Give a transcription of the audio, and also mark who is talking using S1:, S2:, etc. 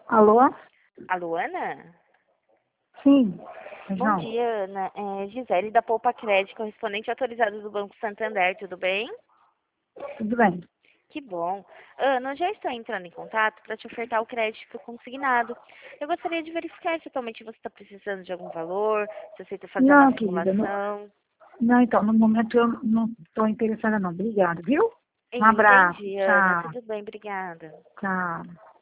S1: Alô?
S2: Alô, Ana?
S1: Sim.
S2: Bom
S1: Não,
S2: dia, Ana. É Gisele da Poupa Crédito, correspondente autorizado do Banco Santander, tudo bem?
S1: tudo bem.
S2: Que bom. Ana, eu já estou entrando em contato para te ofertar o crédito consignado. Eu gostaria de verificar se atualmente você está precisando de algum valor, se aceita fazer uma
S1: Não, querida, não,
S2: simulação.
S1: não, então, no momento eu não estou interessada não. Obrigada, viu? Um abraço.
S2: Entendi, Ana.
S1: Tchau,
S2: Tudo bem, obrigada.
S1: tchau.